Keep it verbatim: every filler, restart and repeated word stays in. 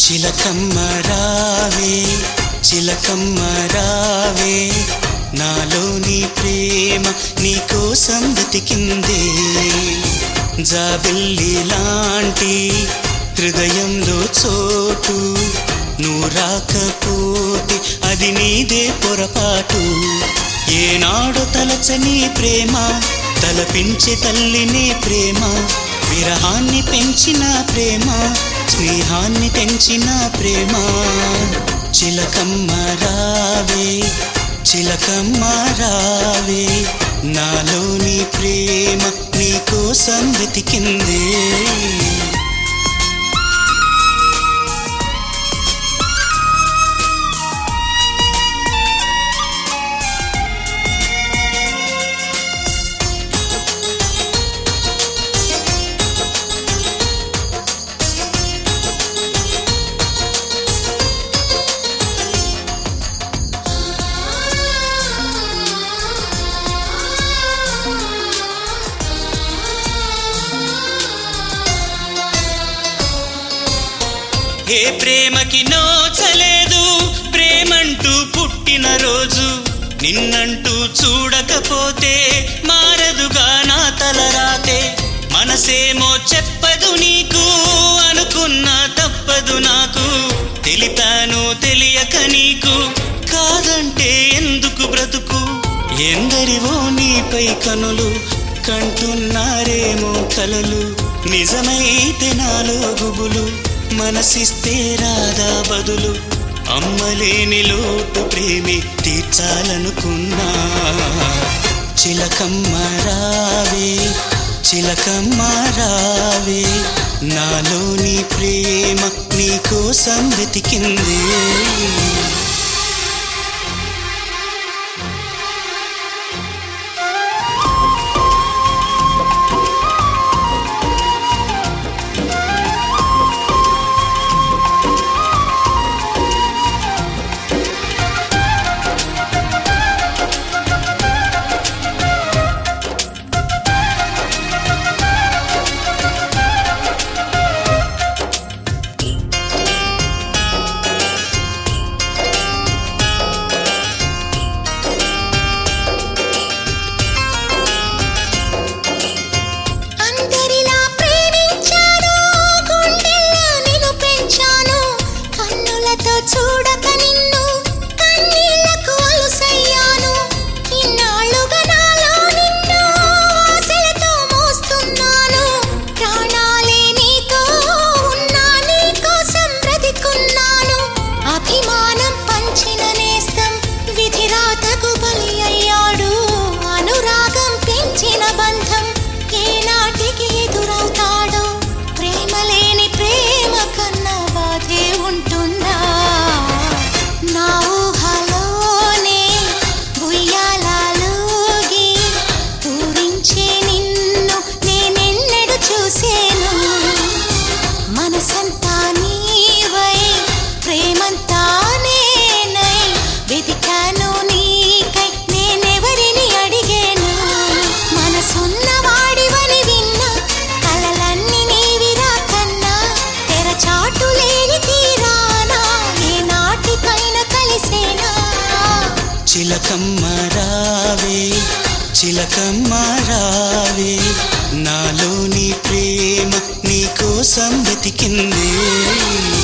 చిలకమ్మ రావే చిలకమ్మ రావే నాలోని ప్రేమ నీకోసం వెతికిందే జాబిల్లి లాంటి హృదయంలో చోటు నువ్వు రాకపోతే అది నీదే పొరపాటు ఏనాడు తలచని ప్రేమ తలపించే తల్లిని ప్రేమ విరహాన్ని పెంచిన ప్రేమ స్నేహాన్ని పెంచిన ప్రేమ చిలకమ్మ రావే చిలకమ్మ రావే నాలోని ప్రేమ నీకోసం వెతికిందే ఏ ప్రేమకి నోచలేదు ప్రేమంటూ పుట్టిన రోజు నిన్నంటూ చూడకపోతే మారదుగా నా తలరాతే మనసేమో చెప్పదు నీకు అనుకున్నా తప్పదు నాకు తెలిపాను తెలియక నీకు కాదంటే ఎందుకు బ్రతుకు ఎందరివో నీపై కనులు కంటున్నారేమో కలలు నిజమైతే నాలో గుబులు మనసిస్తే రాదా బదులు అమ్మలేని లోటు ప్రేమి తీర్చాలనుకున్నా చిలకమ్మ రావే చిలకమ్మ రావే నాలోని ప్రేమ నీకోసం వెతికిందే చూడక నిన్ను కన్నీళ్లకు అలుసయ్యాను ఇన్నాళ్ళుగా నాలో నిన్ను ఆశలతో మోస్తున్నాను ప్రాణాలే నీతో ఉన్నా నీ కోసం బ్రతికున్నాను అభిమానం పంచిన నేస్తం విధిరాతకు బలి అయ్యాడు అనురాగం పెంచిన బంధం ఏనాటికి ఎదురవుతాడో ప్రేమ లేని ప్రేమ కన్నా బాధే ఉంటుందా నా ఊహలోనే ఉయ్యాలలోగి పూరించే నిన్ను నేనెన్నడూ చూసేను మనసంతా నీవై ప్రేమంతా నేనై వెతికాను నీకై నేనెవరిని అడిగాను మనసున్న వాడివని విన్నా కలలన్నీ నీవిరా కన్నా తెరచాటు లేని తీరానా ఏ నాటికైనా కలిసేనా చిలకమ్మ రావే చిలకమ్మ రావే నాలోని ప్రేమ నీకోసం వెతికిందే